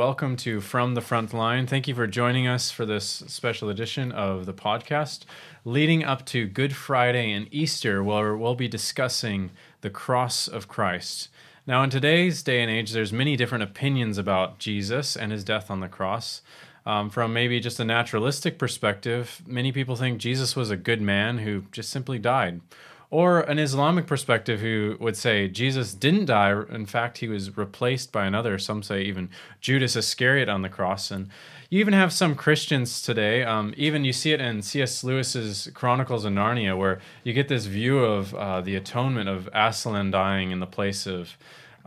welcome to From the Front Line. Thank you for joining us for this special edition of the podcast leading up to Good Friday and Easter, where we'll be discussing the cross of Christ. Now, in today's day and age, there's many different opinions about Jesus and his death on the cross. From maybe just a naturalistic perspective, many people think Jesus was a good man who just simply died. Or an Islamic perspective who would say Jesus didn't die. In fact, he was replaced by another. Some say even Judas Iscariot on the cross. And you even have some Christians today, even you see it in C.S. Lewis's Chronicles of Narnia, where you get this view of the atonement of Aslan dying in the place of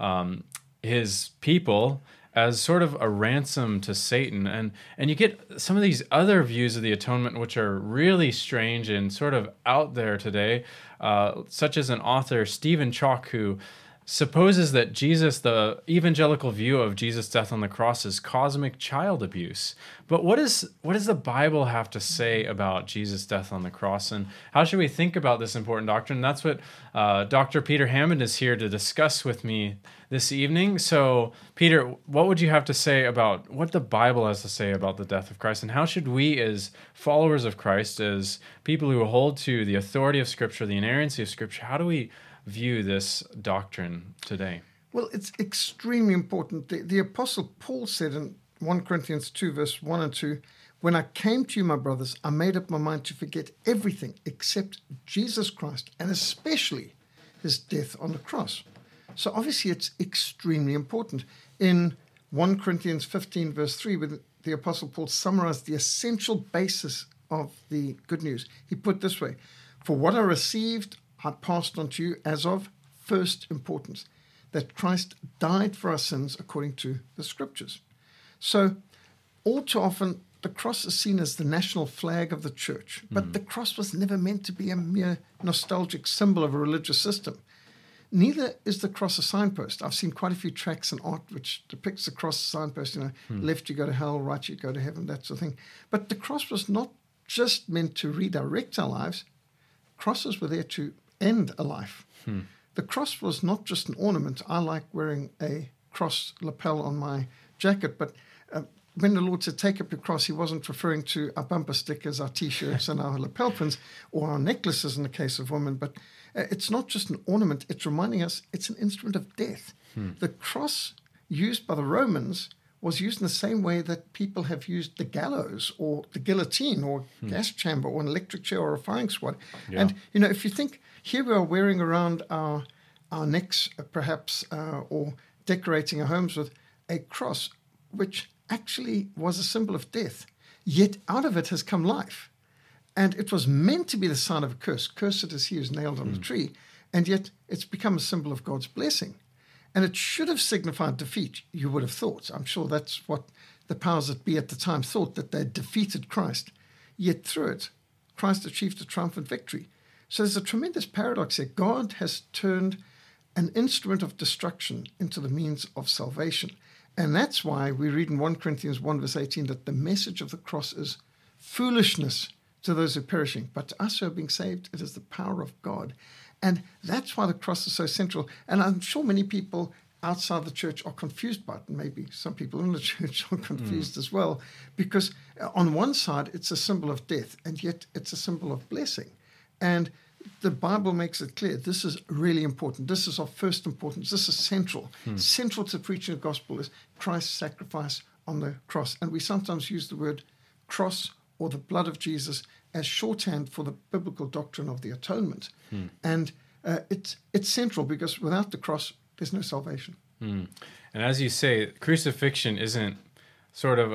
his people as sort of a ransom to Satan. And you get some of these other views of the atonement which are really strange and sort of out there today, such as an author, Stephen Chalke, who supposes that the evangelical view of Jesus' death on the cross is cosmic child abuse. But what does the Bible have to say about Jesus' death on the cross, and how should we think about this important doctrine? That's what Dr. Peter Hammond is here to discuss with me this evening. So, Peter, what would you have to say about what the Bible has to say about the death of Christ, and how should we as followers of Christ, as people who hold to the authority of Scripture, the inerrancy of Scripture, how do we view this doctrine today? Well, it's extremely important. The Apostle Paul said in 1 Corinthians 2, verse 1 and 2, "When I came to you, my brothers, I made up my mind to forget everything except Jesus Christ, and especially his death on the cross." So obviously it's extremely important. In 1 Corinthians 15, verse 3, where the Apostle Paul summarized the essential basis of the good news, he put it this way: "For what I received, I passed on to you as of first importance, that Christ died for our sins according to the Scriptures." So all too often, the cross is seen as the national flag of the church, but the cross was never meant to be a mere nostalgic symbol of a religious system. Neither is the cross a signpost. I've seen quite a few tracts and art which depicts the cross signpost, left you go to hell, right you go to heaven, that sort of thing. But the cross was not just meant to redirect our lives. Crosses were there to end a life. The cross was not just an ornament. I like wearing a cross lapel on my jacket, but when the Lord said, "Take up your cross," he wasn't referring to our bumper stickers, our T-shirts, and our lapel pins, or our necklaces in the case of women. But it's not just an ornament. It's reminding us it's an instrument of death. The cross used by the Romans was used in the same way that people have used the gallows or the guillotine or gas chamber or an electric chair or a firing squad. Yeah. And, if you think, here we are wearing around our necks, perhaps, or decorating our homes with a cross, which actually was a symbol of death. Yet out of it has come life. And it was meant to be the sign of a curse. Cursed is he who's nailed on the tree. And yet it's become a symbol of God's blessing. And it should have signified defeat, you would have thought. I'm sure that's what the powers that be at the time thought, that they defeated Christ. Yet through it, Christ achieved a triumphant victory. So there's a tremendous paradox here. God has turned an instrument of destruction into the means of salvation. And that's why we read in 1 Corinthians 1, verse 18, that the message of the cross is foolishness to those who are perishing. But to us who are being saved, it is the power of God. And that's why the cross is so central. And I'm sure many people outside the church are confused by it. And maybe some people in the church are confused as well. Because on one side, it's a symbol of death, and yet it's a symbol of blessing. And the Bible makes it clear this is really important. This is of first importance. This is central. Central to preaching the gospel is Christ's sacrifice on the cross. And we sometimes use the word cross or the blood of Jesus as shorthand for the biblical doctrine of the atonement. And it's central, because without the cross, there's no salvation. And as you say, crucifixion isn't sort of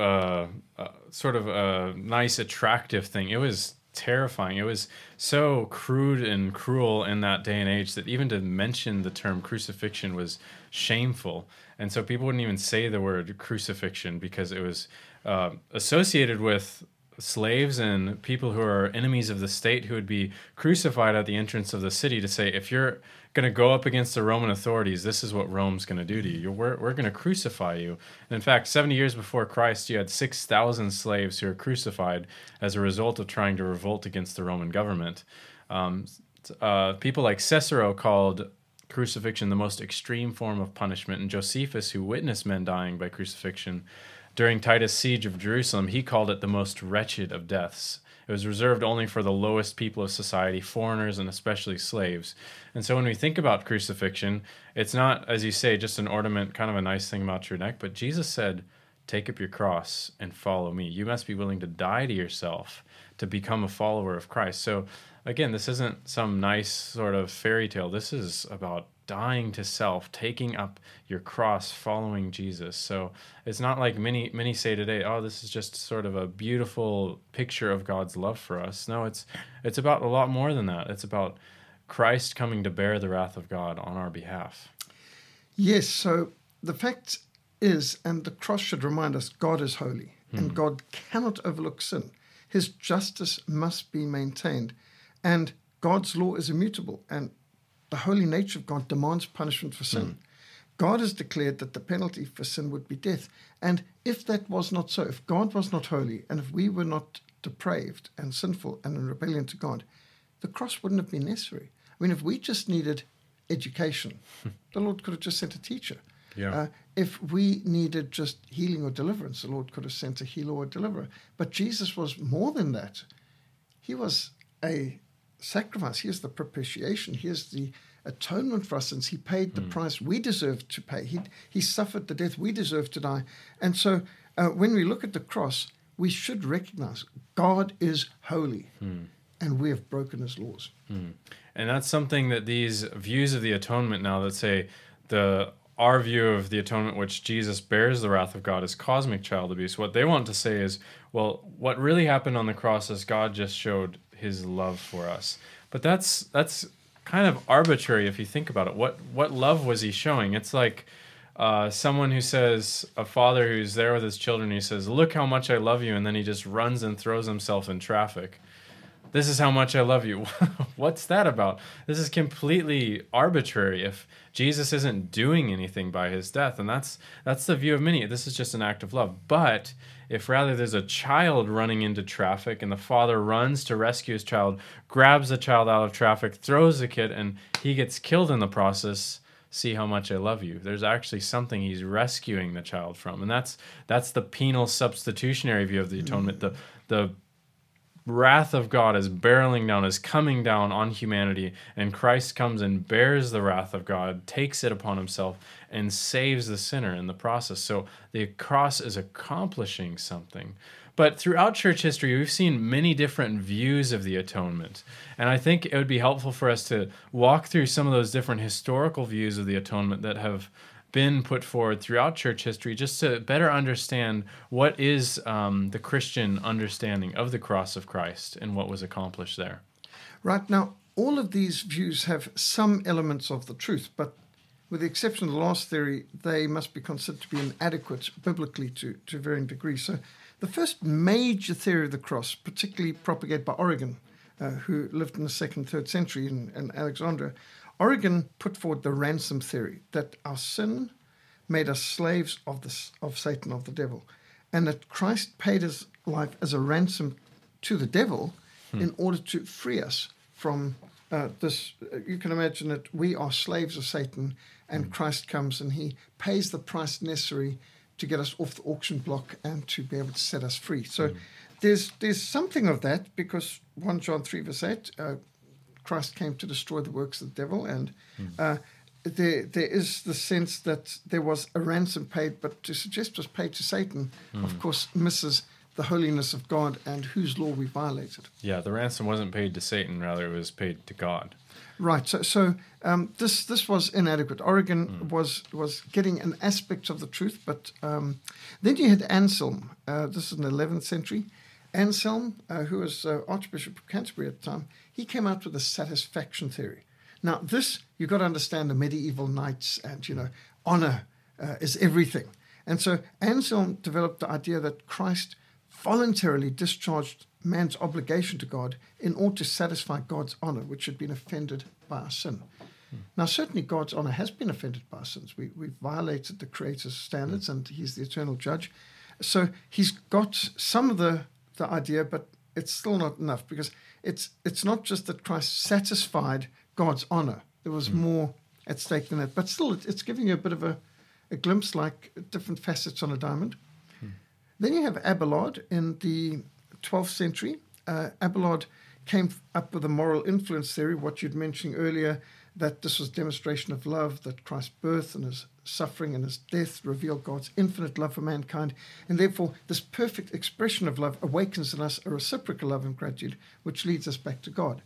a nice, attractive thing. It was terrifying. It was so crude and cruel in that day and age that even to mention the term crucifixion was shameful. And so people wouldn't even say the word crucifixion because it was associated with slaves and people who are enemies of the state who would be crucified at the entrance of the city to say, if you're going to go up against the Roman authorities, this is what Rome's going to do to you. We're going to crucify you. And in fact, 70 years before Christ, you had 6,000 slaves who were crucified as a result of trying to revolt against the Roman government. People like Cicero called crucifixion the most extreme form of punishment, and Josephus, who witnessed men dying by crucifixion, During Titus' siege of Jerusalem, he called it the most wretched of deaths. It was reserved only for the lowest people of society, foreigners, and especially slaves. And so when we think about crucifixion, it's not, as you say, just an ornament, kind of a nice thing about your neck, but Jesus said, take up your cross and follow me. You must be willing to die to yourself to become a follower of Christ. So again, this isn't some nice sort of fairy tale. This is about dying to self, taking up your cross, following Jesus. So it's not like many say today, oh, this is just sort of a beautiful picture of God's love for us. No, it's about a lot more than that. It's about Christ coming to bear the wrath of God on our behalf. Yes, so the fact is, and the cross should remind us, God is holy, and God cannot overlook sin. His justice must be maintained, and God's law is immutable, and the holy nature of God demands punishment for sin. God has declared that the penalty for sin would be death. And if that was not so, if God was not holy, and if we were not depraved and sinful and in rebellion to God, the cross wouldn't have been necessary. I mean, if we just needed education, the Lord could have just sent a teacher. Yeah. If we needed just healing or deliverance, the Lord could have sent a healer or a deliverer. But Jesus was more than that. He was a sacrifice. He is the propitiation. He is the atonement for us, since he paid the price we deserved to pay. He suffered the death we deserved to die. And so when we look at the cross, we should recognize God is holy, and we have broken his laws. And that's something that these views of the atonement now that say our view of the atonement, which Jesus bears the wrath of God, is cosmic child abuse. What they want to say is, well, what really happened on the cross is God just showed his love for us. But that's kind of arbitrary if you think about it. What love was he showing? It's like someone who says, a father who's there with his children, he says, look how much I love you, and then he just runs and throws himself in traffic. This is how much I love you. What's that about? This is completely arbitrary if Jesus isn't doing anything by his death. And that's the view of many. This is just an act of love. But if rather there's a child running into traffic and the father runs to rescue his child, grabs the child out of traffic, throws the kid, and he gets killed in the process, see how much I love you. There's actually something he's rescuing the child from. And that's the penal substitutionary view of the atonement. The wrath of God is barreling down, is coming down on humanity, and Christ comes and bears the wrath of God, takes it upon himself, and saves the sinner in the process. So the cross is accomplishing something. But throughout church history, we've seen many different views of the atonement. And I think it would be helpful for us to walk through some of those different historical views of the atonement that have been put forward throughout church history, just to better understand what is the Christian understanding of the cross of Christ and what was accomplished there. Right. Now, all of these views have some elements of the truth, but with the exception of the last theory, they must be considered to be inadequate biblically to varying degrees. So the first major theory of the cross, particularly propagated by Origen, who lived in the 2nd, 3rd century in Alexandria, Origen put forward the ransom theory, that our sin made us slaves of Satan, of the devil, and that Christ paid his life as a ransom to the devil in order to free us from this. You can imagine that we are slaves of Satan, and Christ comes and he pays the price necessary to get us off the auction block and to be able to set us free. So there's something of that, because 1 John 3 verse 8, Christ came to destroy the works of the devil, and there is the sense that there was a ransom paid, but to suggest it was paid to Satan, of course, misses the holiness of God and whose law we violated. Yeah, the ransom wasn't paid to Satan, rather it was paid to God. Right. So this was inadequate. Origen was getting an aspect of the truth, but then you had Anselm. This is in the 11th century. Anselm, who was Archbishop of Canterbury at the time, he came out with a satisfaction theory. Now, this, you've got to understand the medieval knights and, honor is everything. And so Anselm developed the idea that Christ voluntarily discharged man's obligation to God in order to satisfy God's honor, which had been offended by our sin. Now, certainly God's honor has been offended by our sins. We've violated the Creator's standards, and he's the eternal judge. So he's got some of the idea, but it's still not enough, because it's not just that Christ satisfied God's honor. There was more at stake than that. But still, it's giving you a bit of a glimpse, like different facets on a diamond. Then you have Abelard in the 12th century. Abelard came up with a moral influence theory, what you'd mentioned earlier, that this was demonstration of love, that Christ's birth and his suffering and his death revealed God's infinite love for mankind, and therefore this perfect expression of love awakens in us a reciprocal love and gratitude, which leads us back to God.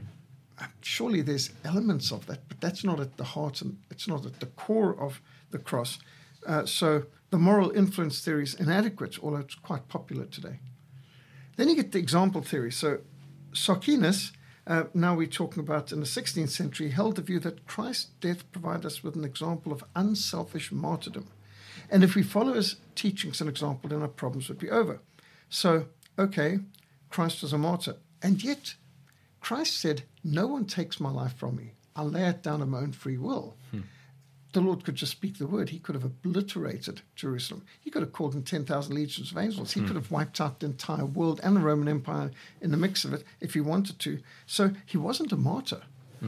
Surely there's elements of that, but that's not at the heart and it's not at the core of the cross. So the moral influence theory is inadequate, although it's quite popular today. Then you get the example theory. So Socinus, now we're talking about in the 16th century, held the view that Christ's death provided us with an example of unselfish martyrdom. And if we follow his teachings and example, then our problems would be over. So, okay, Christ was a martyr. And yet, Christ said, no one takes my life from me. I'll lay it down of my own free will. The Lord could just speak the word. He could have obliterated Jerusalem. He could have called in 10,000 legions of angels. He could have wiped out the entire world and the Roman Empire in the mix of it if he wanted to. So he wasn't a martyr.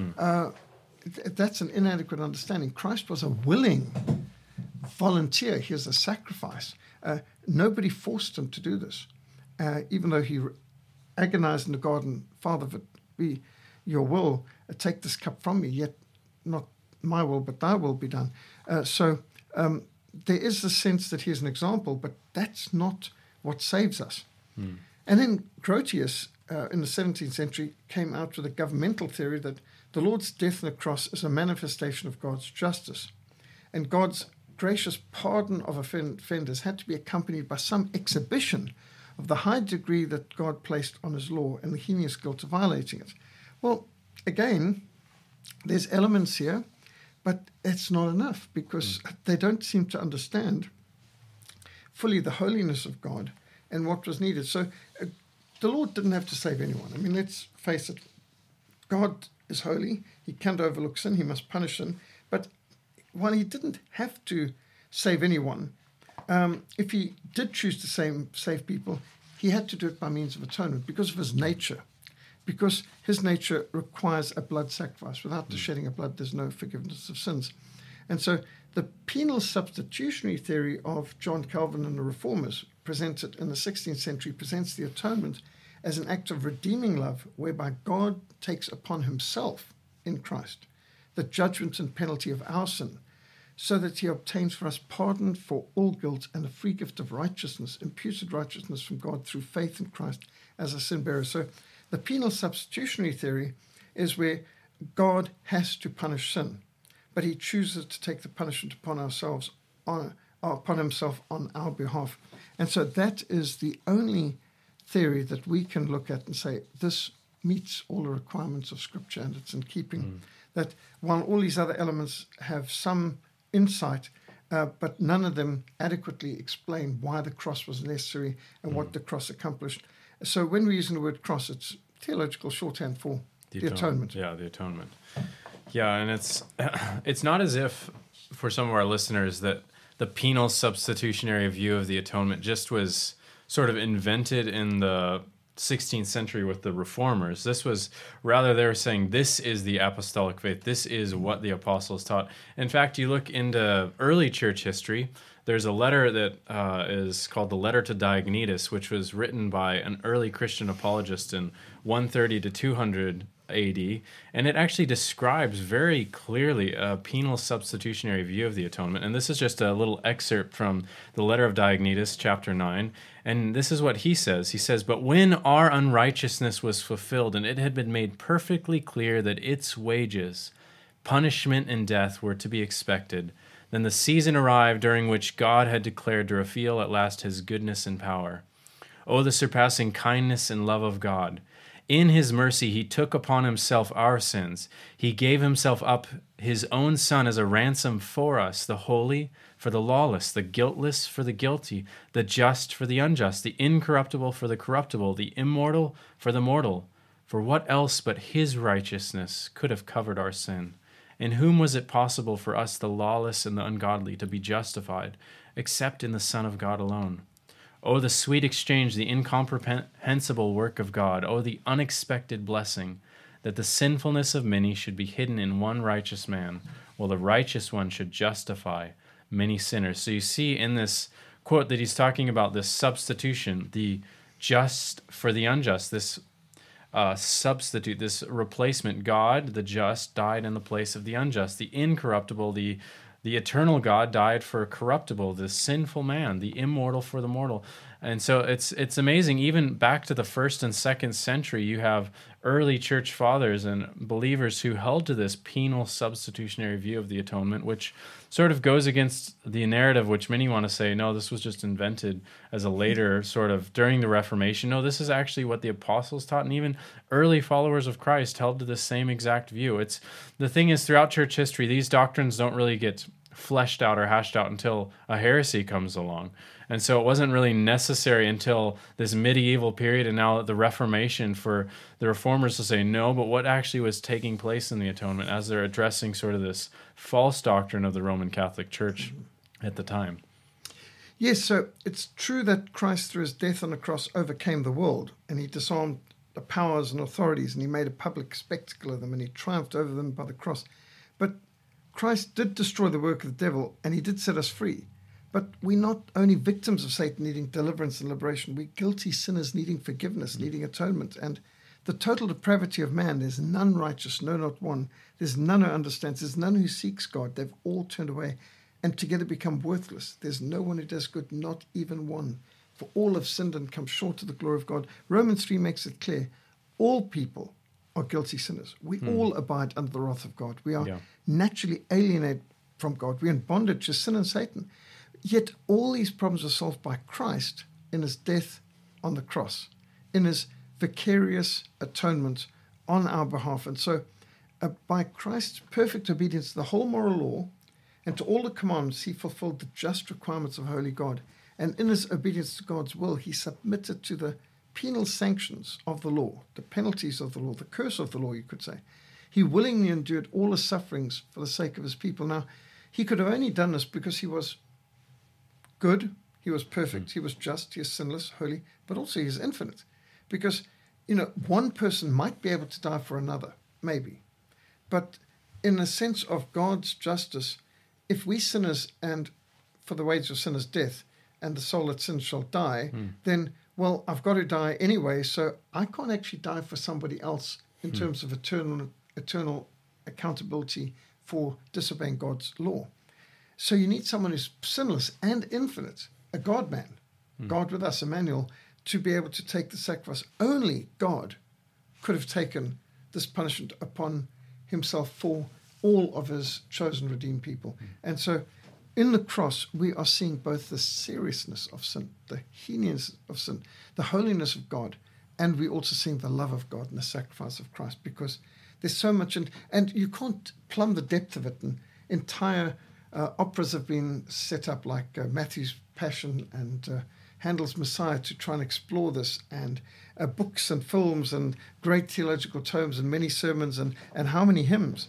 That's an inadequate understanding. Christ was a willing volunteer. Here's a sacrifice. Nobody forced him to do this. Even though he agonized in the garden, Father, if it be your will, take this cup from me, yet not my will, but thy will be done. So there is the sense that he's an example, but that's not what saves us. And then Grotius, in the 17th century, came out with a governmental theory that the Lord's death on the cross is a manifestation of God's justice. And God's gracious pardon of offenders had to be accompanied by some exhibition of the high degree that God placed on his law and the heinous guilt of violating it. Well, again, there's elements here, but it's not enough because they don't seem to understand fully the holiness of God and what was needed. So the Lord didn't have to save anyone. I mean, let's face it. God is holy. He can't overlook sin. He must punish sin. But while he didn't have to save anyone, if he did choose to save people, he had to do it by means of atonement because of his nature. Because his nature requires a blood sacrifice. Without the shedding of blood, there's no forgiveness of sins. And so the penal substitutionary theory of John Calvin and the Reformers, presented in the 16th century, presents the atonement as an act of redeeming love, whereby God takes upon himself in Christ the judgment and penalty of our sin, so that he obtains for us pardon for all guilt and a free gift of righteousness, imputed righteousness from God through faith in Christ as a sin bearer. So the penal substitutionary theory is where God has to punish sin, but he chooses to take the punishment upon himself on our behalf. And so that is the only theory that we can look at and say, this meets all the requirements of Scripture and it's in keeping. That while all these other elements have some insight, but none of them adequately explain why the cross was necessary and what the cross accomplished. So when we use the word cross, it's theological shorthand for the atonement. Yeah, the atonement. Yeah, and it's not as if, for some of our listeners, that the penal substitutionary view of the atonement just was sort of invented in the 16th century with the Reformers. This was rather they were saying this is the apostolic faith. This is what the apostles taught. In fact, you look into early church history, there's a letter that is called the Letter to Diognetus, which was written by an early Christian apologist in 130 to 200 AD, and it actually describes very clearly a penal substitutionary view of the atonement. And this is just a little excerpt from the Letter of Diognetus, chapter 9, and this is what he says. He says, "But when our unrighteousness was fulfilled, and it had been made perfectly clear that its wages, punishment and death, were to be expected, then the season arrived during which God had declared to reveal at last his goodness and power. Oh, the surpassing kindness and love of God! In his mercy, he took upon himself our sins. He gave himself up, his own Son, as a ransom for us, the holy for the lawless, the guiltless for the guilty, the just for the unjust, the incorruptible for the corruptible, the immortal for the mortal. For what else but his righteousness could have covered our sin? In whom was it possible for us, the lawless and the ungodly, to be justified, except in the Son of God alone? Oh, the sweet exchange, the incomprehensible work of God. Oh, the unexpected blessing, that the sinfulness of many should be hidden in one righteous man, while the righteous one should justify many sinners." So you see in this quote that he's talking about this substitution, the just for the unjust, this substitute, this replacement. God, the just, died in the place of the unjust. The incorruptible, the eternal God died for corruptible, the sinful man, the immortal for the mortal. And so it's amazing. Even back to the 1st and 2nd century, you have early church fathers and believers who held to this penal substitutionary view of the atonement, which sort of goes against the narrative, which many want to say, no, this was just invented as a later sort of during the Reformation. No, this is actually what the apostles taught, and even early followers of Christ held to the same exact view. The thing is, throughout church history, these doctrines don't really get fleshed out or hashed out until a heresy comes along. And so it wasn't really necessary until this medieval period and now the Reformation for the reformers to say no, but what actually was taking place in the atonement as they're addressing sort of this false doctrine of the Roman Catholic Church at the time. Yes, so it's true that Christ through his death on the cross overcame the world, and he disarmed the powers and authorities, and he made a public spectacle of them, and he triumphed over them by the cross. But Christ did destroy the work of the devil, and he did set us free. But we're not only victims of Satan needing deliverance and liberation, we're guilty sinners needing forgiveness, needing atonement. And the total depravity of man, there's none righteous, no, not one. There's none who understands, there's none who seeks God. They've all turned away and together become worthless. There's no one who does good, not even one. For all have sinned and come short of the glory of God. Romans 3 makes it clear, all people are guilty sinners. We all abide under the wrath of God. We are naturally alienated from God. We're in bondage to sin and Satan. Yet all these problems are solved by Christ in his death on the cross, in his vicarious atonement on our behalf. And so by Christ's perfect obedience to the whole moral law and to all the commandments, he fulfilled the just requirements of holy God. And in his obedience to God's will, he submitted to the penal sanctions of the law, the penalties of the law, the curse of the law, you could say. He willingly endured all the sufferings for the sake of his people. Now, he could have only done this because he was good, he was perfect, he was just, he is sinless, holy, but also he is infinite. Because, one person might be able to die for another, maybe. But in the sense of God's justice, if we sinners, and for the wages of sin is death, and the soul that sins shall die, then, well, I've got to die anyway, so I can't actually die for somebody else in terms of eternal accountability for disobeying God's law. So you need someone who's sinless and infinite, a God-man, God with us, Emmanuel, to be able to take the sacrifice. Only God could have taken this punishment upon himself for all of his chosen, redeemed people. And so in the cross, we are seeing both the seriousness of sin, the heinous of sin, the holiness of God, and we're also seeing the love of God and the sacrifice of Christ, because there's so much, and you can't plumb the depth of it. And entire operas have been set up like Matthew's Passion and Handel's Messiah to try and explore this, and books and films and great theological tomes and many sermons and how many hymns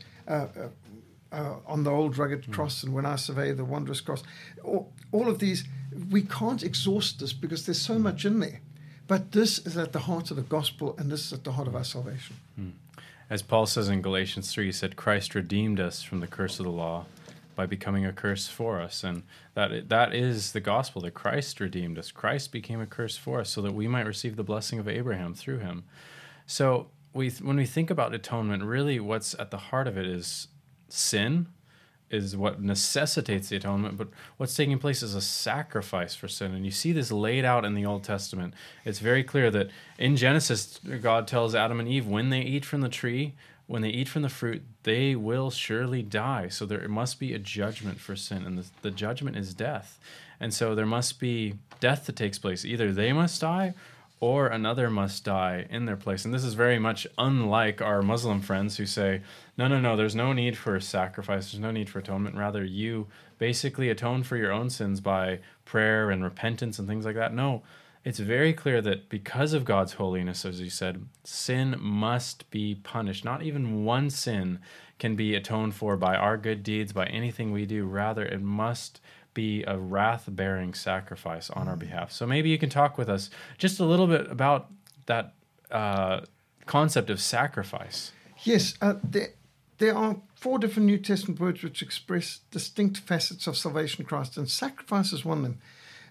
on the old rugged cross and When I Survey the Wondrous Cross. All of these, we can't exhaust this because there's so much in there. But this is at the heart of the gospel, and this is at the heart of our salvation. As Paul says in Galatians 3, he said, Christ redeemed us from the curse of the law by becoming a curse for us. And that is the gospel, that Christ redeemed us. Christ became a curse for us so that we might receive the blessing of Abraham through him. So when we think about atonement, really what's at the heart of it is sin, is what necessitates the atonement, but what's taking place is a sacrifice for sin. And you see this laid out in the Old Testament. It's very clear that in Genesis, God tells Adam and Eve, when they eat from the tree, when they eat from the fruit, they will surely die. So there must be a judgment for sin, and the judgment is death. And so there must be death that takes place. Either they must die or another must die in their place. And this is very much unlike our Muslim friends who say, no, there's no need for sacrifice, there's no need for atonement. Rather, you basically atone for your own sins by prayer and repentance and things like that. No, it's very clear that because of God's holiness, as you said, sin must be punished. Not even one sin can be atoned for by our good deeds, by anything we do. Rather, it must be a wrath-bearing sacrifice on our behalf. So maybe you can talk with us just a little bit about that concept of sacrifice. Yes, there are 4 different New Testament words which express distinct facets of salvation Christ, and sacrifice is one of them.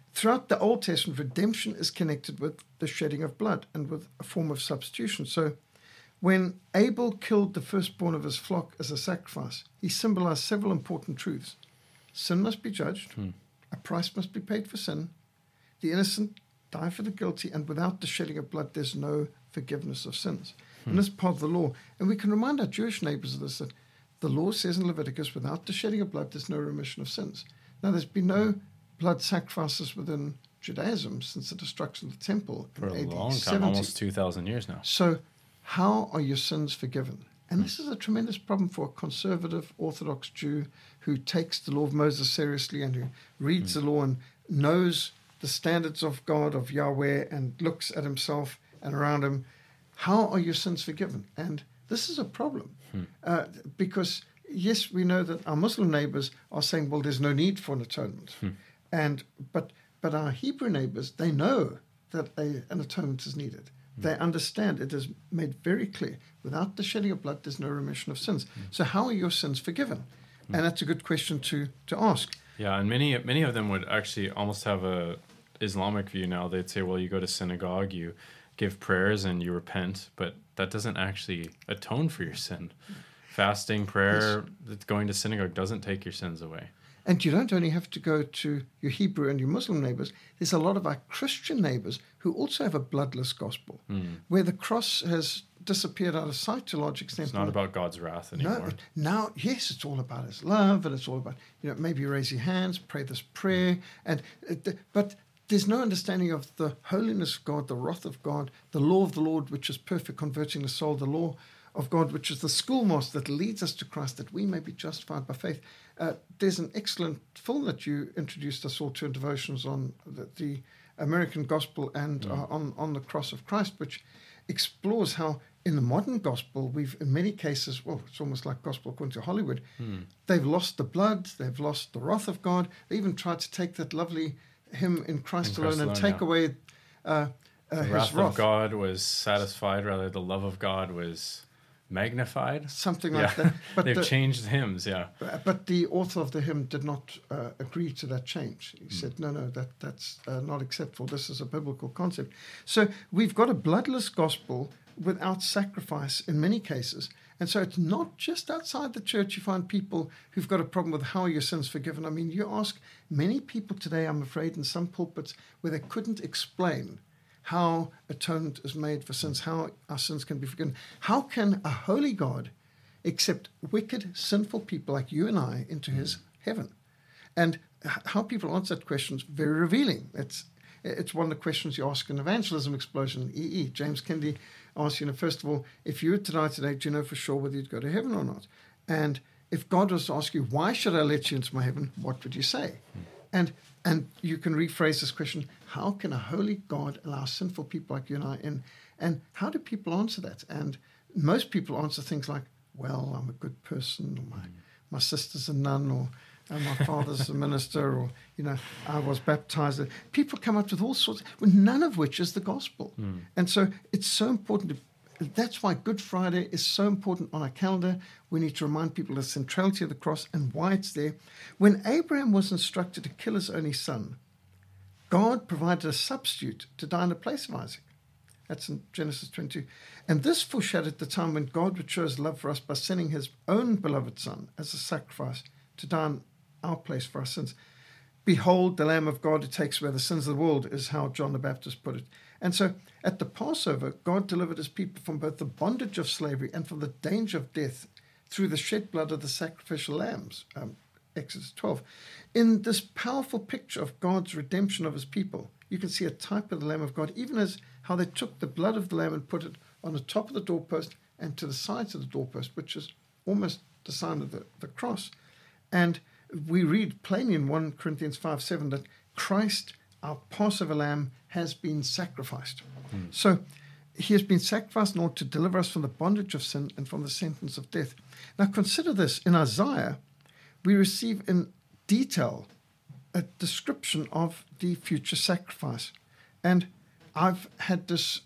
throughout the Old Testament, redemption is connected with the shedding of blood and with a form of substitution. So when Abel killed the firstborn of his flock as a sacrifice, he symbolized several important truths. Sin must be judged. A price must be paid for sin. The innocent die for the guilty, and without the shedding of blood, there's no forgiveness of sins. And this is part of the law. And we can remind our Jewish neighbors of this, that the law says in Leviticus, without the shedding of blood, there's no remission of sins. Now, there's been no blood sacrifices within Judaism since the destruction of the temple For a in AD long time, 70. almost 2,000 years now. So how are your sins forgiven? And this is a tremendous problem for a conservative Orthodox Jew who takes the law of Moses seriously and who reads the law and knows the standards of God, of Yahweh, and looks at himself and around him. How are your sins forgiven? And this is a problem because, yes, we know that our Muslim neighbors are saying, well, there's no need for an atonement. But our Hebrew neighbors, they know that an atonement is needed. They understand it is made very clear. Without the shedding of blood, there's no remission of sins. So how are your sins forgiven? And that's a good question to ask. Yeah, and many of them would actually almost have a Islamic view now. They'd say, well, you go to synagogue, you give prayers, and you repent, but that doesn't actually atone for your sin. Fasting, prayer, going to synagogue doesn't take your sins away. And you don't only have to go to your Hebrew and your Muslim neighbors. There's a lot of our Christian neighbors who also have a bloodless gospel, where the cross has disappeared out of sight to a large extent. It's not about God's wrath anymore. No, now, yes, it's all about His love, and it's all about, maybe raise your hands, pray this prayer, but there's no understanding of the holiness of God, the wrath of God, the law of the Lord, which is perfect, converting the soul, the law of God, which is the schoolmaster that leads us to Christ, that we may be justified by faith. There's an excellent film that you introduced us all to in devotions on the American gospel and on the cross of Christ, which explores how in the modern gospel we've, in many cases, well, it's almost like gospel according to Hollywood, they've lost the blood, they've lost the wrath of God. They even tried to take that lovely hymn in Christ alone and take away the his wrath wrath. of God was satisfied, rather the love of God was magnified. Something like that. But they've changed hymns, But the author of the hymn did not agree to that change. He said, no, that's not acceptable. This is a biblical concept. So we've got a bloodless gospel without sacrifice in many cases. And so it's not just outside the church you find people who've got a problem with how are your sins forgiven. I mean, you ask many people today, I'm afraid, in some pulpits where they couldn't explain how atonement is made for sins, how our sins can be forgiven. How can a holy God accept wicked, sinful people like you and I into His heaven? And how people answer that question is very revealing. It's one of the questions you ask in Evangelism Explosion, EE. James Kennedy asks, first of all, if you were to die today, do you know for sure whether you'd go to heaven or not? And if God was to ask you, why should I let you into my heaven, what would you say? And you can rephrase this question, how can a holy God allow sinful people like you and I in? And how do people answer that? And most people answer things like, well, I'm a good person, or my sister's a nun, or my father's a minister, or, I was baptized. People come up with all sorts, none of which is the gospel. And so it's so important. That's why Good Friday is so important on our calendar. We need to remind people of the centrality of the cross and why it's there. When Abraham was instructed to kill his only son, God provided a substitute to die in the place of Isaac. That's in Genesis 22. And this foreshadowed the time when God would show His love for us by sending His own beloved Son as a sacrifice to die in our place for our sins. Behold, the Lamb of God who takes away the sins of the world, is how John the Baptist put it. And so at the Passover, God delivered His people from both the bondage of slavery and from the danger of death through the shed blood of the sacrificial lambs, Exodus 12. In this powerful picture of God's redemption of His people, you can see a type of the Lamb of God, even as how they took the blood of the lamb and put it on the top of the doorpost and to the sides of the doorpost, which is almost the sign of the cross. And we read plainly in 1 Corinthians 5:7 that Christ, our Passover lamb, has been sacrificed. So He has been sacrificed in order to deliver us from the bondage of sin and from the sentence of death. Now consider this. In Isaiah, we receive in detail a description of the future sacrifice. And I've handed this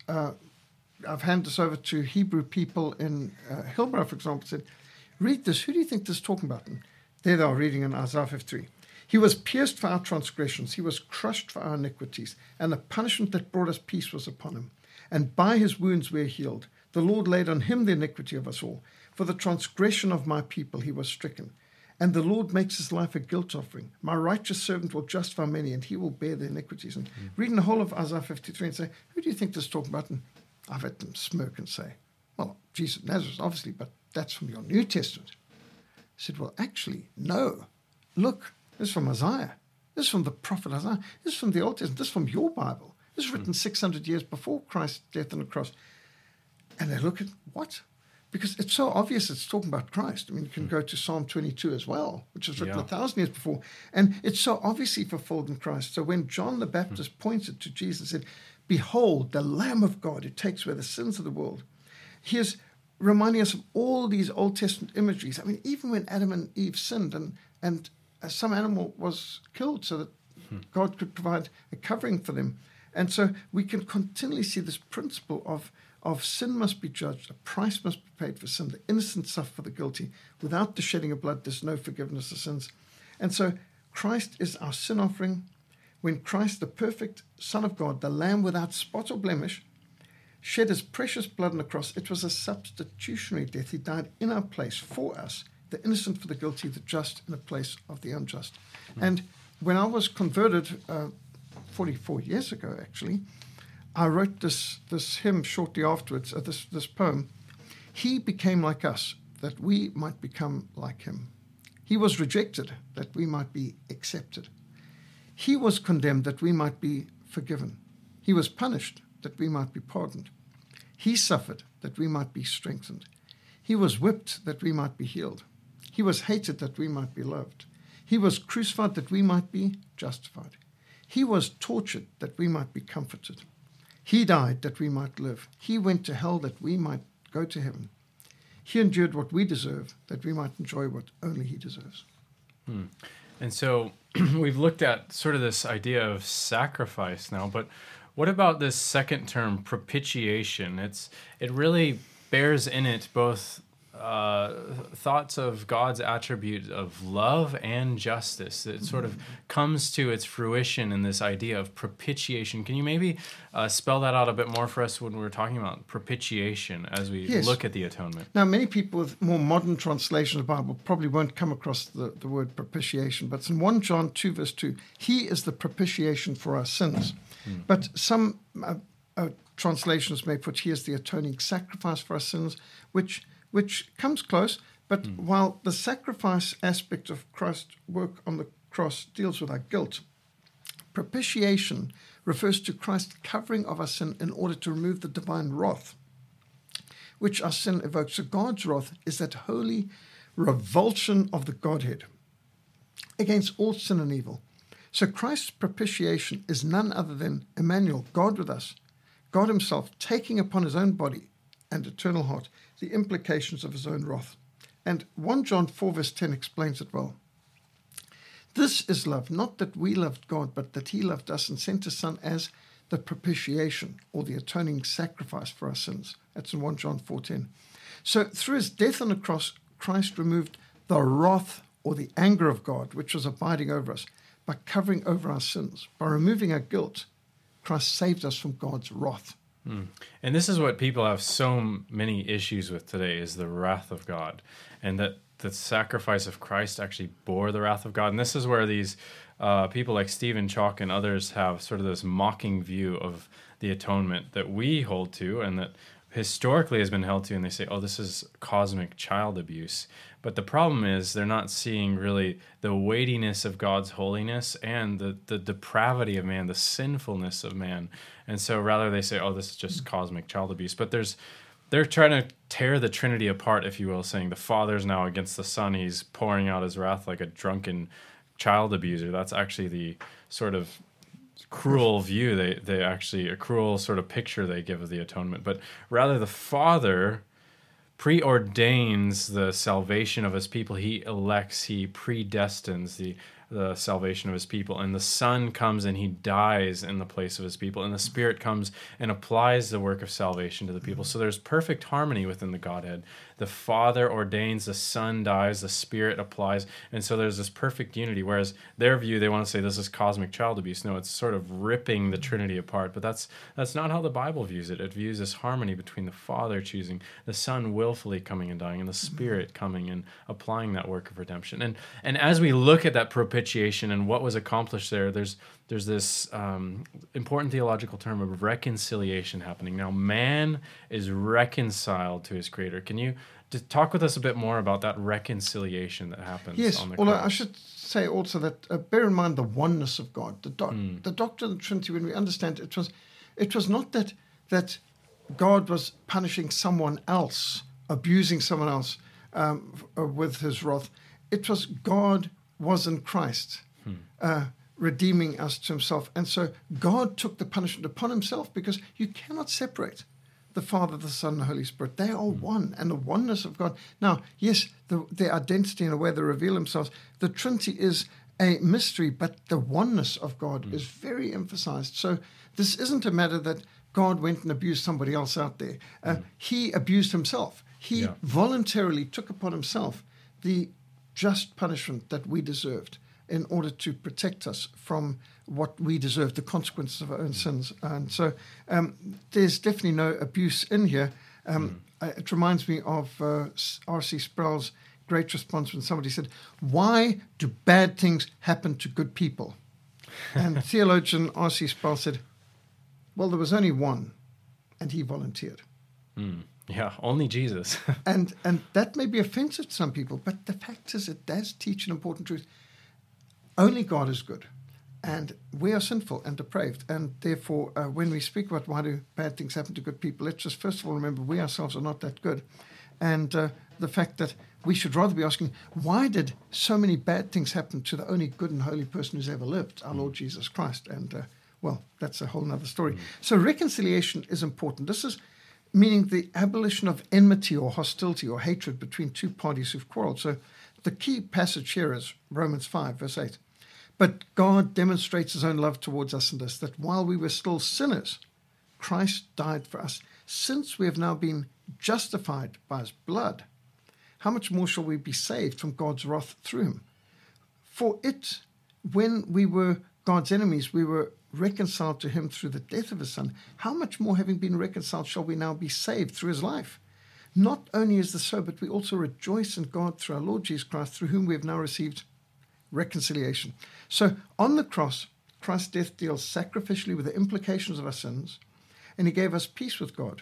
over to Hebrew people in Hillborough, for example, said, read this. Who do you think this is talking about? And there they are reading in Isaiah 53. He was pierced for our transgressions. He was crushed for our iniquities. And the punishment that brought us peace was upon him. And by his wounds we are healed. The Lord laid on him the iniquity of us all. For the transgression of my people he was stricken. And the Lord makes his life a guilt offering. My righteous servant will justify many, and he will bear their iniquities. And reading the whole of Isaiah 53 and say, who do you think this is talking about? And I've had them smirk and say, well, Jesus of Nazareth, obviously, but that's from your New Testament. I said, well, actually, no. Look, this is from Isaiah. This is from the prophet Isaiah. This is from the Old Testament. This is from your Bible. This is written 600 years before Christ's death on the cross. And they look at, what? Because it's so obvious it's talking about Christ. I mean, you can go to Psalm 22 as well, which was written 1,000 years before. And it's so obviously fulfilled in Christ. So when John the Baptist pointed to Jesus and said, behold, the Lamb of God who takes away the sins of the world. He is reminding us of all these Old Testament imageries. I mean, even when Adam and Eve sinned and some animal was killed so that God could provide a covering for them. And so we can continually see this principle of sin must be judged, a price must be paid for sin, the innocent suffer for the guilty. Without the shedding of blood, there's no forgiveness of sins. And so Christ is our sin offering. When Christ, the perfect Son of God, the Lamb without spot or blemish, shed his precious blood on the cross, it was a substitutionary death. He died in our place for us, the innocent for the guilty, the just in the place of the unjust. And when I was converted 44 years ago, actually, I wrote this hymn shortly afterwards, this poem. He became like us, that we might become like him. He was rejected, that we might be accepted. He was condemned, that we might be forgiven. He was punished, that we might be pardoned. He suffered, that we might be strengthened. He was whipped, that we might be healed. He was hated, that we might be loved. He was crucified, that we might be justified. He was tortured, that we might be comforted. He died that we might live. He went to hell that we might go to heaven. He endured what we deserve, that we might enjoy what only he deserves. And so we've looked at sort of this idea of sacrifice now, but what about this second term, propitiation? It really bears in it both thoughts of God's attribute of love and justice. It sort of comes to its fruition in this idea of propitiation. Can you maybe spell that out a bit more for us when we're talking about propitiation as we look at the atonement? Now, many people with more modern translations of the Bible probably won't come across the word propitiation, but it's in 1 John 2, verse 2. He is the propitiation for our sins. But some translations may put, he is the atoning sacrifice for our sins, which comes close, but while the sacrifice aspect of Christ's work on the cross deals with our guilt, propitiation refers to Christ's covering of our sin in order to remove the divine wrath, which our sin evokes. So God's wrath is that holy revulsion of the Godhead against all sin and evil. So Christ's propitiation is none other than Emmanuel, God with us, God himself taking upon his own body and eternal heart the implications of his own wrath. And 1 John 4 verse 10 explains it well. This is love, not that we loved God, but that he loved us and sent his Son as the propitiation, or the atoning sacrifice for our sins. That's in 1 John 4:10. So through his death on the cross, Christ removed the wrath or the anger of God, which was abiding over us, by covering over our sins. By removing our guilt, Christ saved us from God's wrath. And this is what people have so many issues with today, is the wrath of God, and that the sacrifice of Christ actually bore the wrath of God. And this is where these people like Stephen Chalk and others have sort of this mocking view of the atonement that we hold to and that historically has been held to, and they say, oh, this is cosmic child abuse. But the problem is they're not seeing really the weightiness of God's holiness and the depravity of man, the sinfulness of man. And so rather they say, oh, this is just cosmic child abuse. But they're trying to tear the Trinity apart, if you will, saying the Father's now against the Son. He's pouring out his wrath like a drunken child abuser. That's actually the sort of cruel view they actually, a cruel sort of picture they give of the atonement. But rather the Father preordains the salvation of his people. He elects, he predestines. The the salvation of his people. And the Son comes and he dies in the place of his people. And the Spirit comes and applies the work of salvation to the people. So there's perfect harmony within the Godhead. The Father ordains, the Son dies, the Spirit applies. And so there's this perfect unity. Whereas their view, they want to say this is cosmic child abuse. No, it's sort of ripping the Trinity apart. But that's not how the Bible views it. It views this harmony between the Father choosing, the Son willfully coming and dying, and the Spirit coming and applying that work of redemption. And as we look at that propitiation and what was accomplished there, there's this important theological term of reconciliation happening. Now, man is reconciled to his Creator. Can you just talk with us a bit more about that reconciliation that happens on the cross? Well, I should say also that bear in mind the oneness of God. The doctrine of the Trinity, when we understand it was not that God was punishing someone else, abusing someone else with his wrath. It was God was in Christ, redeeming us to himself. And so God took the punishment upon himself, because you cannot separate the Father, the Son, and the Holy Spirit. They are one, and the oneness of God. Now, yes, their identity and the way they reveal themselves, the Trinity is a mystery, but the oneness of God is very emphasized. So this isn't a matter that God went and abused somebody else out there. He abused himself. He voluntarily took upon himself the just punishment that we deserved in order to protect us from what we deserve, the consequences of our own sins. And so there's definitely no abuse in here. It reminds me of R.C. Sproul's great response when somebody said, "Why do bad things happen to good people?" And theologian R.C. Sproul said, "Well, there was only one, and he volunteered." Yeah, only Jesus. and that may be offensive to some people, but the fact is it does teach an important truth. Only God is good, and we are sinful and depraved. And therefore, when we speak about why do bad things happen to good people, let's just first of all remember we ourselves are not that good. And the fact that we should rather be asking, why did so many bad things happen to the only good and holy person who's ever lived, our Lord Jesus Christ? And, well, that's a whole other story. So reconciliation is important. This is meaning the abolition of enmity or hostility or hatred between two parties who've quarreled. So the key passage here is Romans 5, verse 8. But God demonstrates his own love towards us in this, that while we were still sinners, Christ died for us. Since we have now been justified by his blood, how much more shall we be saved from God's wrath through him? For it, when we were God's enemies, we were reconciled to him through the death of his Son. How much more, having been reconciled, shall we now be saved through his life? Not only is this so, but we also rejoice in God through our Lord Jesus Christ, through whom we have now received reconciliation. So on the cross, Christ's death deals sacrificially with the implications of our sins, and he gave us peace with God.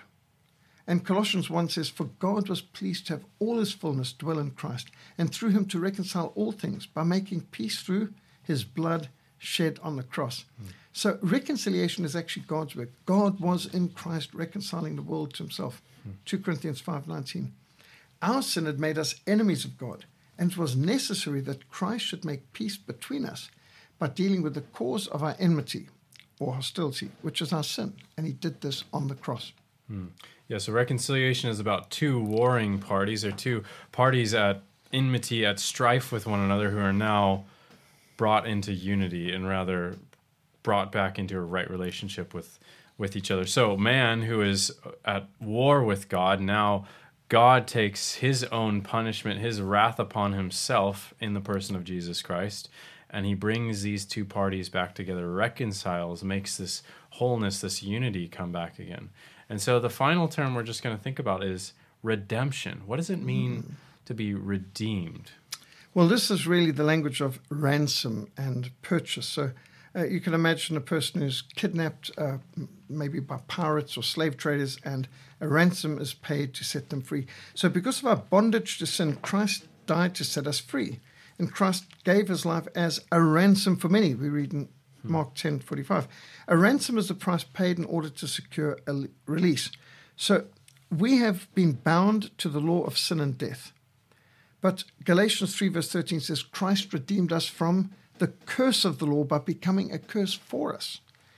And Colossians 1 says, "For God was pleased to have all his fullness dwell in Christ, and through him to reconcile all things by making peace through his blood shed on the cross." So reconciliation is actually God's work. God was in Christ reconciling the world to himself. 2 Corinthians 5:19. Our sin had made us enemies of God, and it was necessary that Christ should make peace between us by dealing with the cause of our enmity or hostility, which is our sin. And he did this on the cross. Yeah, so reconciliation is about two warring parties, or two parties at enmity, at strife with one another, who are now brought into unity and rather brought back into a right relationship with each other. So man who is at war with God, now God takes his own punishment, his wrath upon himself in the person of Jesus Christ, and he brings these two parties back together, reconciles, makes this wholeness, this unity come back again. And so the final term we're just going to think about is redemption. What does it mean to be redeemed? Well, this is really the language of ransom and purchase. So you can imagine a person who's kidnapped, maybe by pirates or slave traders, and a ransom is paid to set them free. So because of our bondage to sin, Christ died to set us free. And Christ gave his life as a ransom for many. We read in Mark 10:45. A ransom is the price paid in order to secure a release. So we have been bound to the law of sin and death. But Galatians 3 verse 13 says, Christ redeemed us from the curse of the law by becoming a curse for us.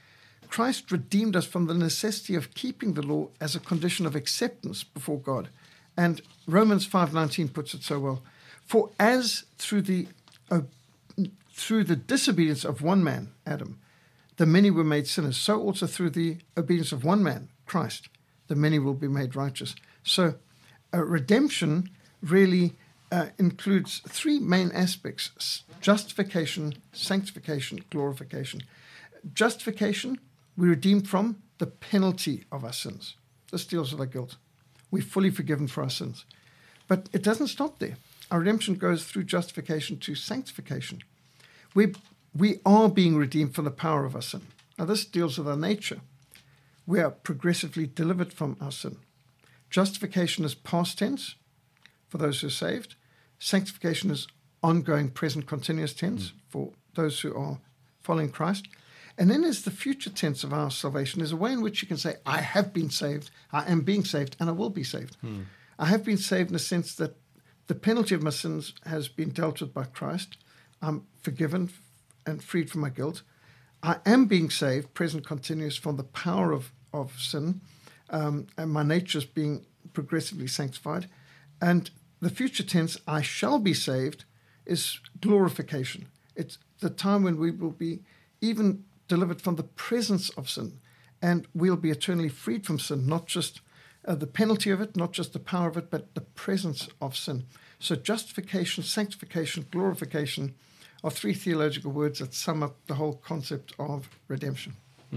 Christ redeemed us from the necessity of keeping the law as a condition of acceptance before God. And Romans 5:19 puts it so well. For as through the through the disobedience of one man, Adam, the many were made sinners. So also through the obedience of one man, Christ, the many will be made righteous. So redemption really includes three main aspects: justification, sanctification, glorification. Justification, we're redeemed from the penalty of our sins. This deals with our guilt. We're fully forgiven for our sins. But it doesn't stop there. Our redemption goes through justification to sanctification. We are being redeemed from the power of our sin. Now, this deals with our nature. We are progressively delivered from our sin. Justification is past tense for those who are saved. Sanctification is ongoing, present, continuous tense for those who are following Christ. And then there's the future tense of our salvation. There's a way in which you can say, I have been saved, I am being saved, and I will be saved. I have been saved in the sense that the penalty of my sins has been dealt with by Christ. I'm forgiven and freed from my guilt. I am being saved, present continuous, from the power of sin, and my nature is being progressively sanctified. And the future tense, I shall be saved, is glorification. It's the time when we will be even delivered from the presence of sin, and we'll be eternally freed from sin, not just the penalty of it, not just the power of it, but the presence of sin. So justification, sanctification, glorification are three theological words that sum up the whole concept of redemption.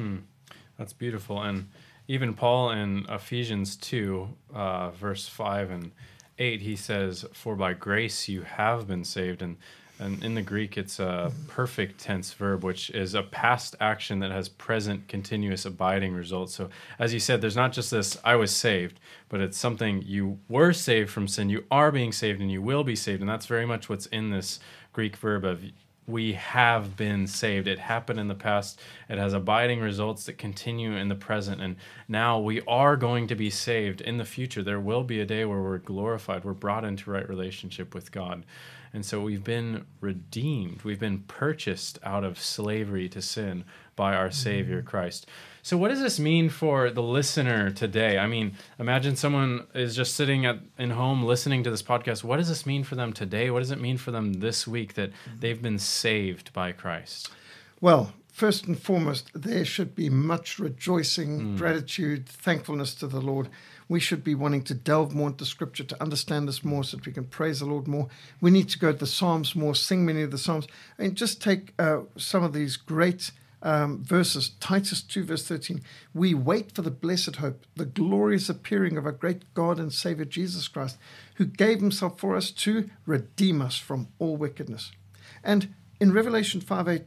That's beautiful. And even Paul in Ephesians 2, verse 5 and 8, he says, for by grace you have been saved. And in the Greek, it's a perfect tense verb, which is a past action that has present, continuous, abiding results. So as you said, there's not just this, I was saved, but it's something you were saved from sin, you are being saved, and you will be saved. And that's very much what's in this Greek verb of we have been saved. It happened in the past. It has abiding results that continue in the present. And now we are going to be saved in the future. There will be a day where we're glorified. We're brought into right relationship with God. And so we've been redeemed. We've been purchased out of slavery to sin by our Savior Christ. So what does this mean for the listener today? I mean, imagine someone is just sitting in home listening to this podcast. What does this mean for them today? What does it mean for them this week that they've been saved by Christ? Well, first and foremost, there should be much rejoicing, gratitude, thankfulness to the Lord. We should be wanting to delve more into Scripture, to understand this more so that we can praise the Lord more. We need to go to the Psalms more, sing many of the Psalms, and just take some of these great verses. Titus 2, verse 13. We wait for the blessed hope, the glorious appearing of our great God and Savior Jesus Christ, who gave himself for us to redeem us from all wickedness. And in Revelation 5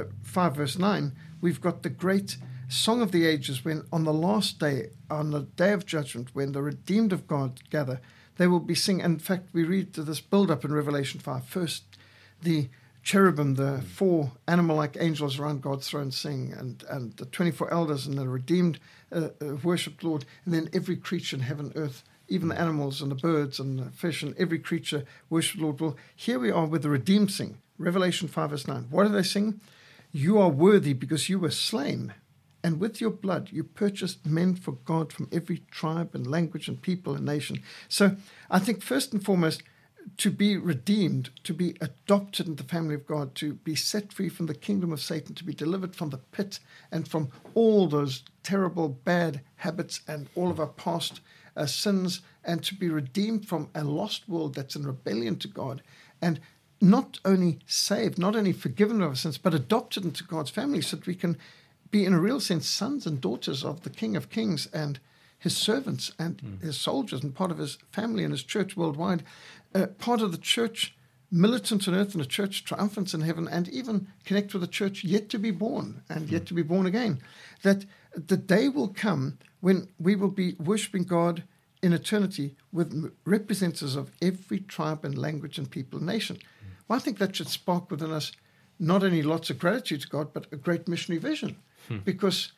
verse 9, we've got the great Song of the Ages, when on the last day, on the day of judgment, when the redeemed of God gather, they will be singing. In fact, we read this build-up in Revelation 5. First, the cherubim, the four animal-like angels around God's throne sing, and the 24 elders and the redeemed worship the Lord, and then every creature in heaven, earth, even the animals and the birds and the fish and every creature worship the Lord. Well, here we are with the redeemed sing. Revelation 5 verse 9. What do they sing? You are worthy because you were slain, and with your blood you purchased men for God from every tribe and language and people and nation. So I think first and foremost, to be redeemed, to be adopted into the family of God, to be set free from the kingdom of Satan, to be delivered from the pit and from all those terrible bad habits and all of our past sins, and to be redeemed from a lost world that's in rebellion to God, and not only saved, not only forgiven of our sins, but adopted into God's family so that we can be, in a real sense, sons and daughters of the King of Kings and his servants and his soldiers and part of his family and his church worldwide, part of the church militant on earth and a church triumphant in heaven, and even connect with a church yet to be born and yet to be born again. That the day will come when we will be worshiping God in eternity with representatives of every tribe and language and people and nation. Well, I think that should spark within us not only lots of gratitude to God, but a great missionary vision, because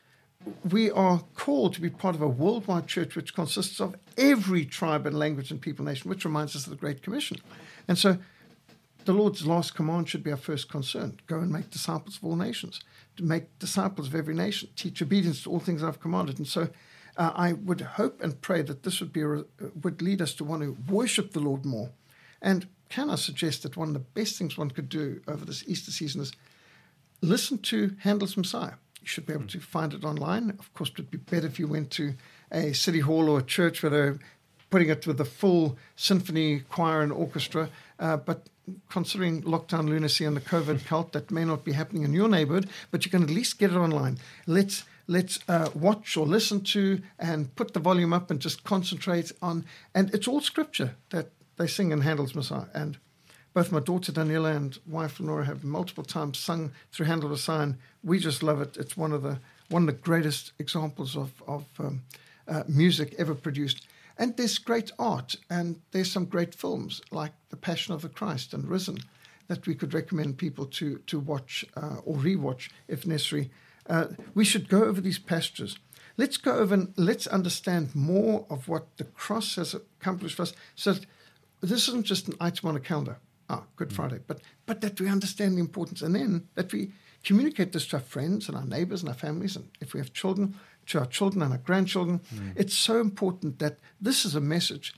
we are called to be part of a worldwide church which consists of every tribe and language and people and nation, which reminds us of the Great Commission. And so the Lord's last command should be our first concern. Go and make disciples of all nations, to make disciples of every nation, teach obedience to all things I've commanded. And so I would hope and pray that this would lead us to want to worship the Lord more, And can I suggest that one of the best things one could do over this Easter season is listen to Handel's Messiah. You should be able to find it online. Of course, it would be better if you went to a city hall or a church where they're putting it with the full symphony, choir, and orchestra. But considering lockdown lunacy and the COVID cult, that may not be happening in your neighborhood, but you can at least get it online. Let's watch or listen to and put the volume up and just concentrate on. And it's all scripture that they sing in Handel's Messiah. And both my daughter Daniela and wife Lenora have multiple times sung through Handel's Messiah, and we just love it. It's one of the greatest examples of music ever produced. And there's great art, and there's some great films like The Passion of the Christ and Risen that we could recommend people to watch or rewatch if necessary. We should go over these passages. Let's go over and let's understand more of what the cross has accomplished for us. So that this isn't just an item on a calendar. Good Friday. But that we understand the importance, and then that we communicate this to our friends and our neighbors and our families, and if we have children, to our children and our grandchildren. It's so important that this is a message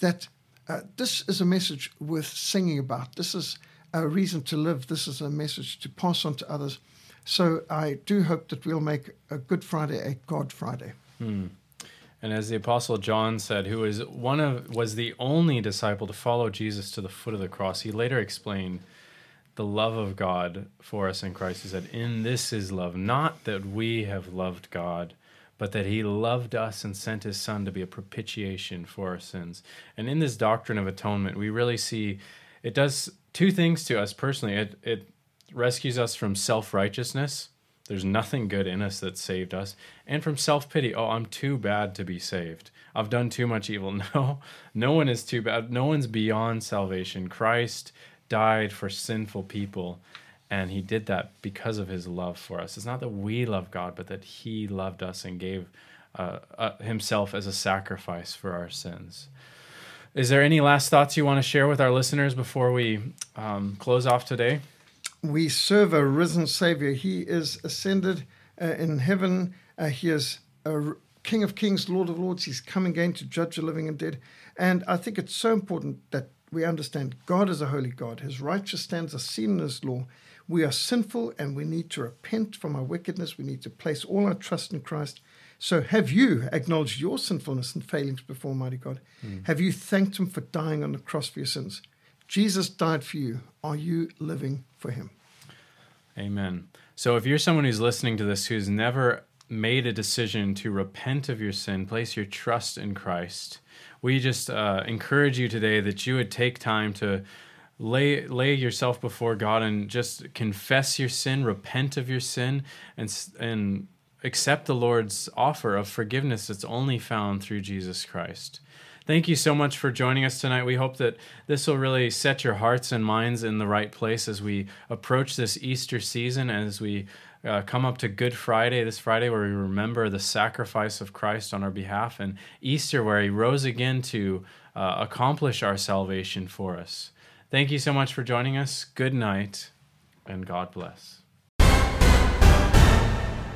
worth singing about. This is a reason to live. This is a message to pass on to others. So I do hope that we'll make a Good Friday a God Friday. And as the Apostle John said, who was the only disciple to follow Jesus to the foot of the cross, he later explained the love of God for us in Christ. He said, "In this is love, not that we have loved God, but that he loved us and sent his Son to be a propitiation for our sins." And in this doctrine of atonement, we really see it does two things to us personally. It rescues us from self-righteousness. There's nothing good in us that saved us. And from self-pity. Oh, I'm too bad to be saved. I've done too much evil. No one is too bad. No one's beyond salvation. Christ died for sinful people, and he did that because of his love for us. It's not that we love God, but that he loved us and gave himself as a sacrifice for our sins. Is there any last thoughts you want to share with our listeners before we close off today? We serve a risen Savior. He is ascended in heaven. He is a King of Kings, Lord of Lords. He's coming again to judge the living and dead. And I think it's so important that we understand God is a holy God. His righteous standards are seen in his law. We are sinful and we need to repent from our wickedness. We need to place all our trust in Christ. So have you acknowledged your sinfulness and failings before Almighty God? Have you thanked him for dying on the cross for your sins? Jesus died for you. Are you living for him? Amen. So if you're someone who's listening to this who's never made a decision to repent of your sin, place your trust in Christ, we just encourage you today that you would take time to lay yourself before God and just confess your sin, repent of your sin, and accept the Lord's offer of forgiveness that's only found through Jesus Christ. Thank you so much for joining us tonight. We hope that this will really set your hearts and minds in the right place as we approach this Easter season, as we come up to Good Friday, this Friday where we remember the sacrifice of Christ on our behalf, and Easter where he rose again to accomplish our salvation for us. Thank you so much for joining us. Good night, and God bless.